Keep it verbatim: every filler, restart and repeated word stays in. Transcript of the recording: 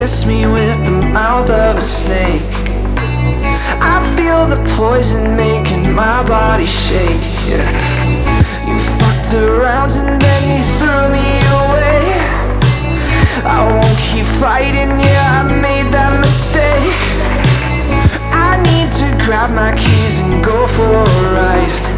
Kiss me with the mouth of a snake. I feel the poison making my body shake. Yeah, you fucked around and then you threw me away. I won't keep fighting, yeah, I made that mistake. I need to grab my keys and go for a ride.